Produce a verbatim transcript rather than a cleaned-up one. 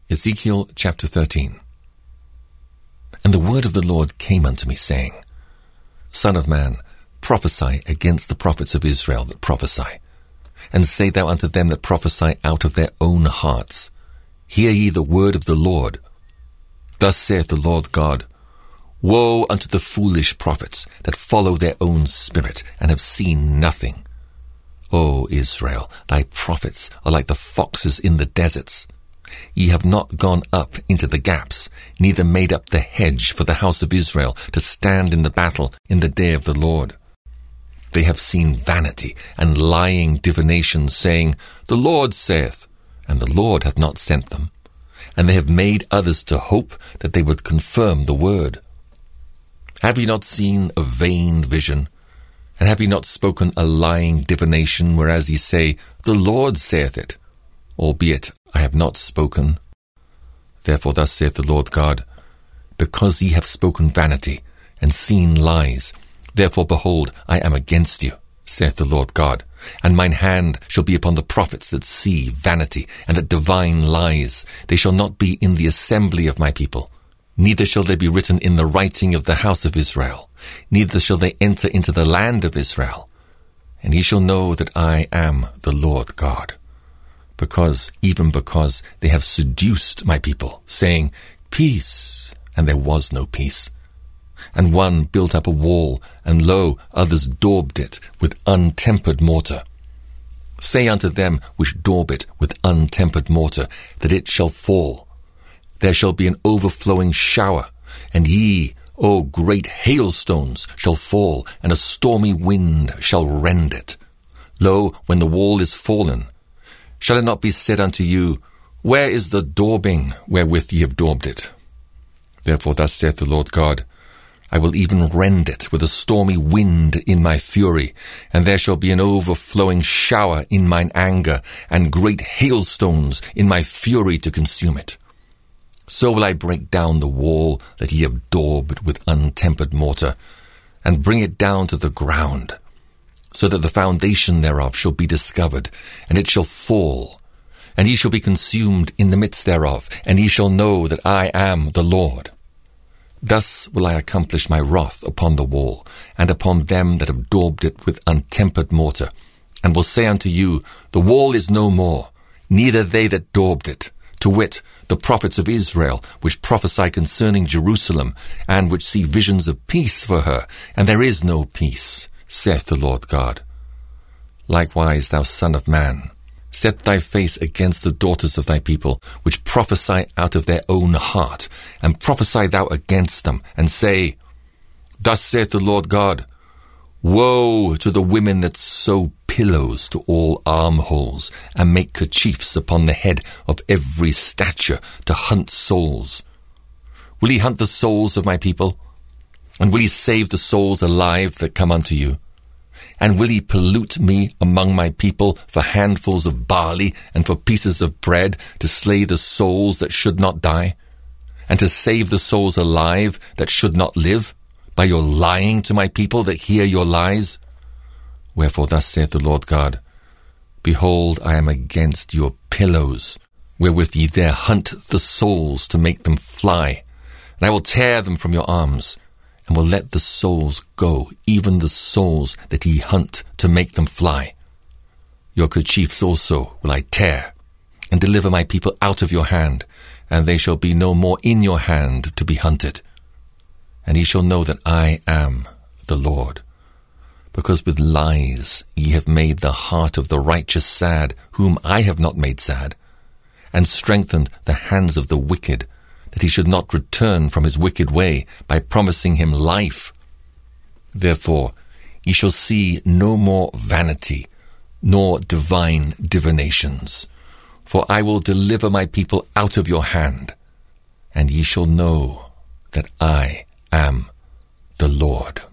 Ezekiel chapter thirteen. And the word of the Lord came unto me, saying, Son of man, prophesy against the prophets of Israel that prophesy, and say thou unto them that prophesy out of their own hearts, Hear ye the word of the Lord. Thus saith the Lord God, Woe unto the foolish prophets that follow their own spirit, and have seen nothing. O Israel, thy prophets are like the foxes in the deserts. Ye have not gone up into the gaps, neither made up the hedge for the house of Israel to stand in the battle in the day of the Lord. They have seen vanity and lying divination, saying, The Lord saith, and the Lord hath not sent them. And they have made others to hope that they would confirm the word. Have ye not seen a vain vision? And have ye not spoken a lying divination, whereas ye say, The Lord saith it, albeit I have not spoken? Therefore thus saith the Lord God, Because ye have spoken vanity, and seen lies, therefore behold, I am against you, saith the Lord God, and mine hand shall be upon the prophets that see vanity, and that divine lies. They shall not be in the assembly of my people, neither shall they be written in the writing of the house of Israel, neither shall they enter into the land of Israel. And ye shall know that I am the Lord God. Because, even because they have seduced my people, saying, Peace, and there was no peace. And one built up a wall, and lo, others daubed it with untempered mortar. Say unto them which daub it with untempered mortar, that it shall fall. There shall be an overflowing shower, and ye, O great hailstones, shall fall, and a stormy wind shall rend it. Lo, when the wall is fallen, shall it not be said unto you, Where is the daubing wherewith ye have daubed it? Therefore thus saith the Lord God, I will even rend it with a stormy wind in my fury, and there shall be an overflowing shower in mine anger, and great hailstones in my fury to consume it. So will I break down the wall that ye have daubed with untempered mortar, and bring it down to the ground, so that the foundation thereof shall be discovered, and it shall fall, and ye shall be consumed in the midst thereof, and ye shall know that I am the Lord. Thus will I accomplish my wrath upon the wall, and upon them that have daubed it with untempered mortar, and will say unto you, The wall is no more, neither they that daubed it, to wit, the prophets of Israel, which prophesy concerning Jerusalem, and which see visions of peace for her, and there is no peace, saith the Lord God. Likewise, thou son of man, set thy face against the daughters of thy people, which prophesy out of their own heart, and prophesy thou against them, and say, Thus saith the Lord God, Woe to the women that sew pillows to all armholes, and make kerchiefs upon the head of every stature to hunt souls. Will ye hunt the souls of my people? And will ye save the souls alive that come unto you? And will ye pollute me among my people for handfuls of barley and for pieces of bread to slay the souls that should not die, and to save the souls alive that should not live, by your lying to my people that hear your lies? Wherefore thus saith the Lord God, Behold, I am against your pillows, wherewith ye there hunt the souls to make them fly, and I will tear them from your arms, and will let the souls go, even the souls that ye hunt to make them fly. Your kerchiefs also will I tear, and deliver my people out of your hand, and they shall be no more in your hand to be hunted. And ye shall know that I am the Lord, because with lies ye have made the heart of the righteous sad, whom I have not made sad, and strengthened the hands of the wicked, that he should not return from his wicked way, by promising him life. Therefore ye shall see no more vanity, nor divine divinations, for I will deliver my people out of your hand, and ye shall know that I am the Lord.